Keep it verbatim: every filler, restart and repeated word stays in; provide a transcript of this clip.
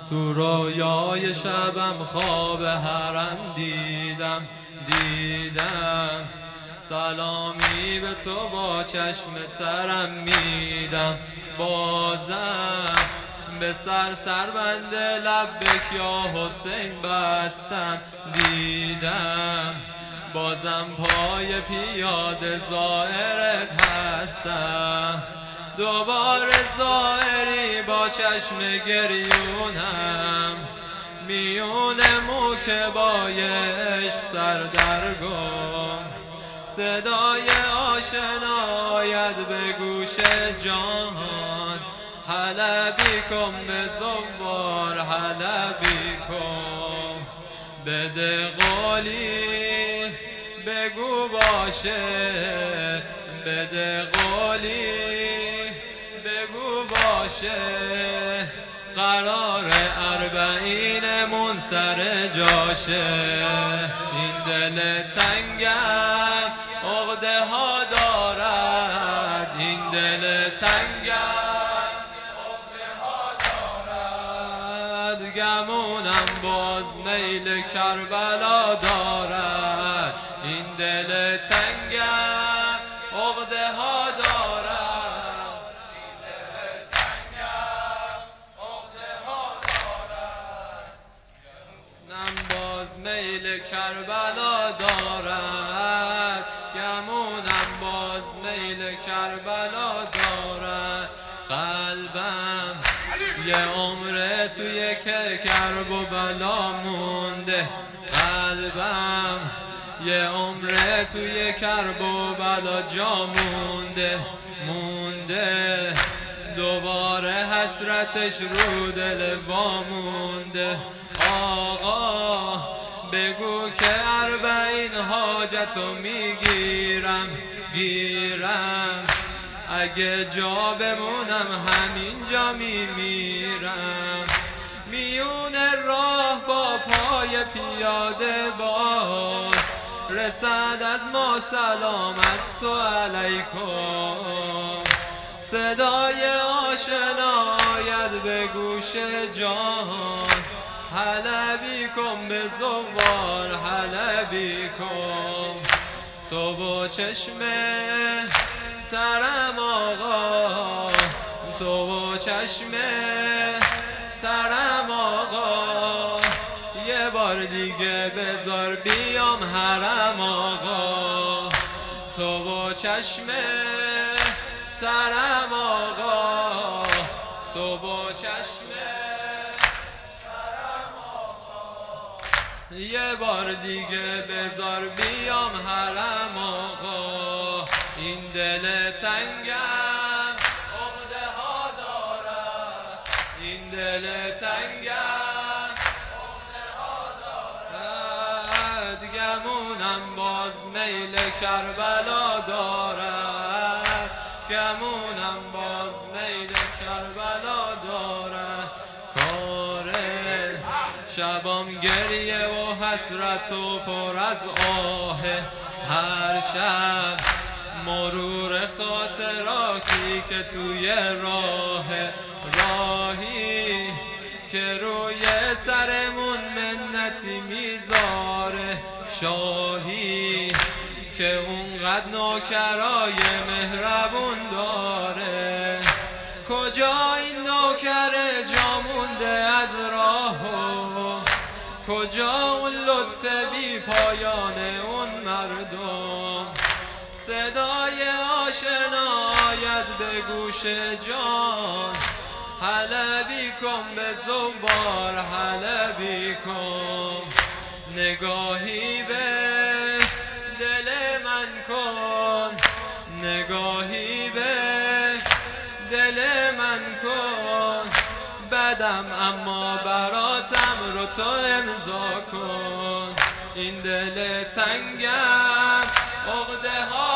تو رویای شبم خواب حرم دیدم دیدم سلامی به تو با چشم ترم میدم بازم به سر سربند لبک یا حسین بستم دیدم بازم پای پیاده زائرت هستم دوباره زائری با چشم گریونم میون موکبای عشق سردرگم صدای آشنا آید به گوش جان حلبی کن به زوار حلبی کن بده قولی بگو باشه بده قولی بگو باشه قرار اربعینمون سر جاشه این دل تنگم عقده ها دارد این دل تنگم عقده ها دارد گمونم باز میل کربلا دارد این دل تنگم عقده ها دارد میل کربلا دارد گمونم باز میل کربلا دارد قلبم یه عمر توی که کرب و بلا مونده قلبم یه عمر توی کرب و بلا جا مونده مونده دوباره حسرتش رو دل وامونده آقا بگو که اربعین حاجتو میگیرم گیرم اگه جا بمونم همینجا میمیرم میون راه با پای پیاده باز رسد از ما سلام از تو علیکم صدای آشنا آید به گوش جان حلبی کن به زوار حلبی کن تو با چشم ترم آقا تو با چشم ترم آقا یه بار دیگه بذار بیام حرم آقا تو با چشم ترم آقا تو با چشم یه بار دیگه بذار بیام حرم آقا این دل تنگم عقده ها دارد این دل تنگم عقده ها دارد گمونم باز میل کربلا دارد گمونم باز میل کربلا دارد شبام گریه و حسرت و پر از آه هر شب مرور خاطراتی که توی راه راهی که روی سرمون منتی میذاره شاهی که اونقدر نوکرای مهربون داره کجا این نوکر جا مونده از راه کجا اون لطف بی پایان اون مردم صدای آشنا آید به گوش جان حلبی کن به زوار حلبی کن نگاهی به دل من کن نگاهی به دل من کن بدم اما براتم رو تو امضا کن این دل تنگم عقده ها